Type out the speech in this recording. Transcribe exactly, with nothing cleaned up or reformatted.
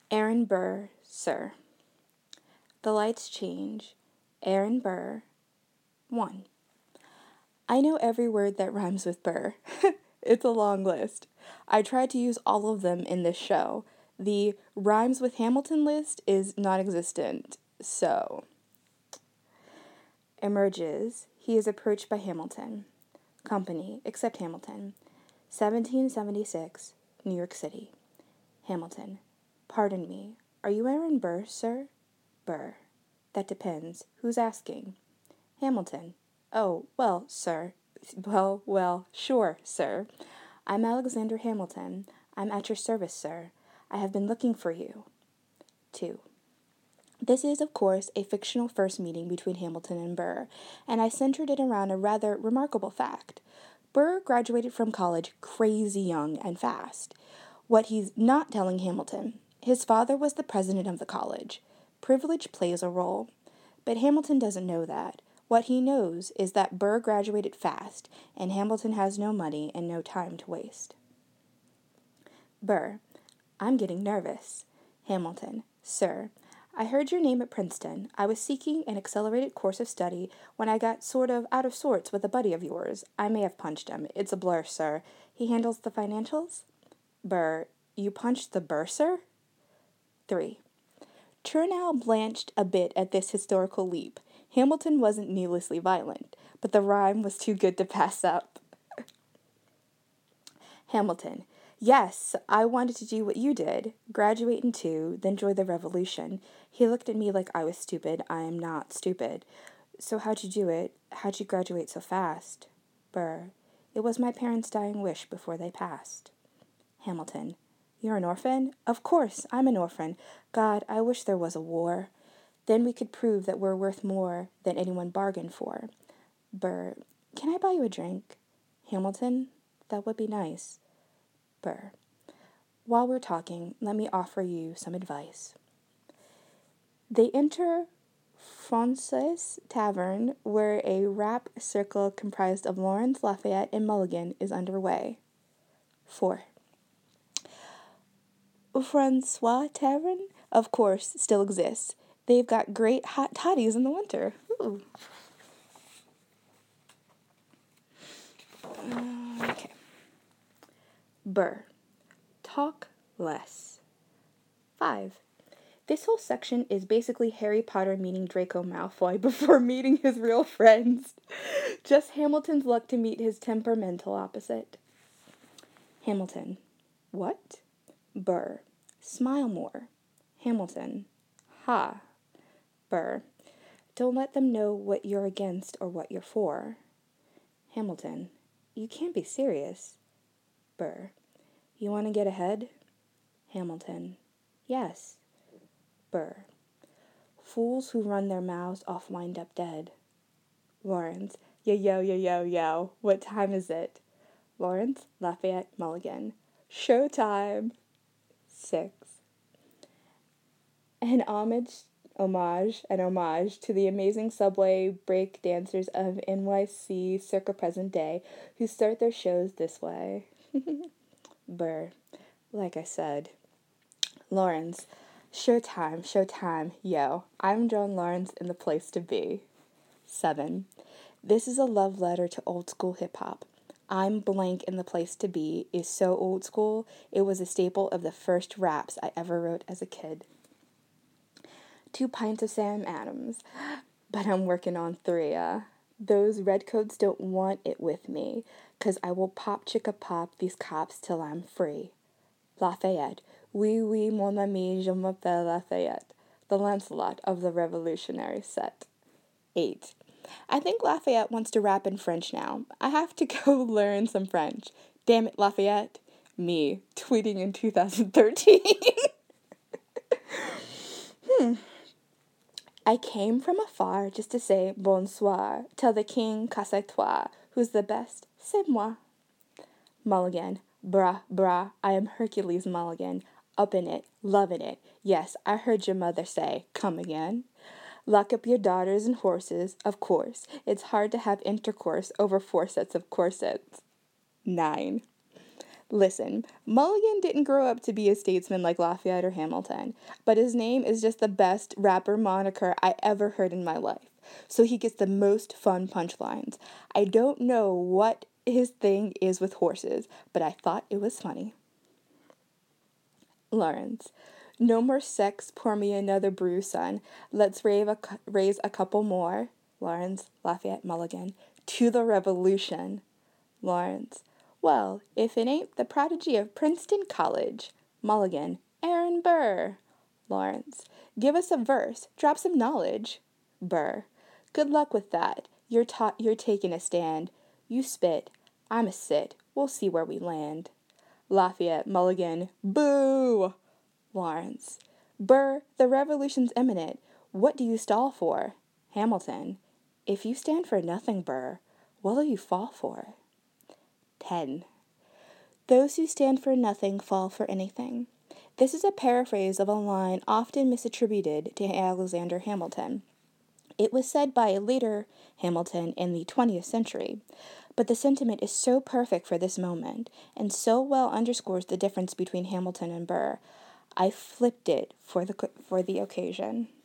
Aaron Burr, sir. The lights change. Aaron Burr, one. I know every word that rhymes with Burr. It's a long list. I tried to use all of them in this show. The rhymes with Hamilton list is non existent, so. Emerges. He is approached by Hamilton. Company, except Hamilton. seventeen seventy-six, New York City. Hamilton. Pardon me. Are you Aaron Burr, sir? Burr. That depends. Who's asking? Hamilton. Oh, well, sir. Well, well, sure, sir. I'm Alexander Hamilton. I'm at your service, sir. I have been looking for you. two. This is, of course, a fictional first meeting between Hamilton and Burr, and I centered it around a rather remarkable fact. Burr graduated from college crazy young and fast. What he's not telling Hamilton: his father was the president of the college. Privilege plays a role. But Hamilton doesn't know that. What he knows is that Burr graduated fast, and Hamilton has no money and no time to waste. Burr. I'm getting nervous. Hamilton. Sir, I heard your name at Princeton. I was seeking an accelerated course of study when I got sort of out of sorts with a buddy of yours. I may have punched him. It's a blur, sir. He handles the financials? Burr. You punched the bursar? three. Chernow blanched a bit at this historical leap. Hamilton wasn't needlessly violent, but the rhyme was too good to pass up. Hamilton. Yes, I wanted to do what you did. Graduate in two, then join the revolution. He looked at me like I was stupid. I am not stupid. So how'd you do it? How'd you graduate so fast? Burr. It was my parents' dying wish before they passed. Hamilton. You're an orphan? Of course, I'm an orphan. God, I wish there was a war. Then we could prove that we're worth more than anyone bargained for. Burr. Can I buy you a drink? Hamilton. That would be nice. Burr. While we're talking, let me offer you some advice. They enter Frances Tavern, where a rap circle comprised of Lawrence, Lafayette, and Mulligan is underway. four. Francois Tavern, of course, still exists. They've got great hot toddies in the winter. Ooh. Okay. Burr. Talk less. five. This whole section is basically Harry Potter meeting Draco Malfoy before meeting his real friends. Just Hamilton's luck to meet his temperamental opposite. Hamilton. What? Burr. Smile more. Hamilton. Ha. Burr. Don't let them know what you're against or what you're for. Hamilton. You can't be serious. Burr. You want to get ahead? Hamilton. Yes. Burr. Fools who run their mouths off wind up dead. Lawrence. Yo, yo, yo, yo, yo. What time is it? Lawrence, Lafayette, Mulligan. Showtime. six. An homage, homage, an homage to the amazing subway break dancers of N Y C circa present day who start their shows this way. Burr. Like I said. Lawrence. Showtime, showtime, yo. I'm John Lawrence in the place to be. seven. This is a love letter to old school hip hop. I'm blank in the place to be is so old school, it was a staple of the first raps I ever wrote as a kid. Two pints of Sam Adams, but I'm working on three, uh. Those redcoats don't want it with me, 'cause I will pop chicka pop these cops till I'm free. Lafayette. Oui, oui, mon ami, je m'appelle Lafayette, the Lancelot of the revolutionary set. eight. I think Lafayette wants to rap in French now. I have to go learn some French. Damn it, Lafayette. Me, tweeting in two thousand thirteen. hmm. I came from afar just to say bonsoir. Tell the king casse-toi. Who's the best? C'est moi. Mulligan. Brah, brah, I am Hercules Mulligan. Up in it, loving it. Yes, I heard your mother say, come again. Lock up your daughters and horses, of course. It's hard to have intercourse over four sets of corsets. Nine. Listen, Mulligan didn't grow up to be a statesman like Lafayette or Hamilton, but his name is just the best rapper moniker I ever heard in my life. So he gets the most fun punchlines. I don't know what his thing is with horses, but I thought it was funny. Lawrence. No more sex, pour me another brew, son. Let's rave a, raise a couple more. Lawrence, Lafayette, Mulligan. To the revolution. Lawrence. Well, if it ain't the prodigy of Princeton College. Mulligan. Aaron Burr. Lawrence. Give us a verse. Drop some knowledge. Burr. Good luck with that. You're ta- you're taking a stand. You spit. I'm a sit. We'll see where we land. Lafayette, Mulligan. Boo! Lawrence. Burr, the revolution's imminent. What do you stall for? Hamilton. If you stand for nothing, Burr, what'll you fall for? ten. Those who stand for nothing fall for anything. This is a paraphrase of a line often misattributed to Alexander Hamilton. It was said by a later Hamilton in the twentieth century, but the sentiment is so perfect for this moment and so well underscores the difference between Hamilton and Burr. I flipped it for the for the occasion.